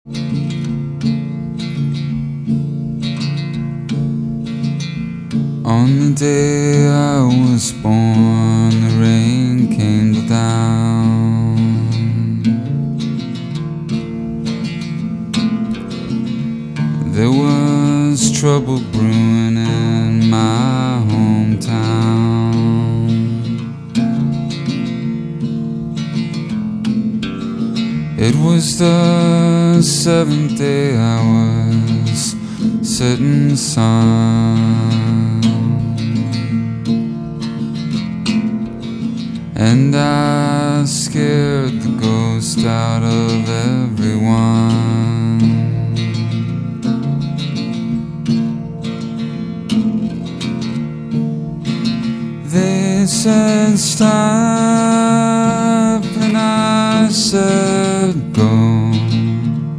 On the day I was born, the rain came down. There was trouble brewing in my hometown. It was the seventh day I was setting the sun, and I scared the ghost out of everyone. They said stop, and I said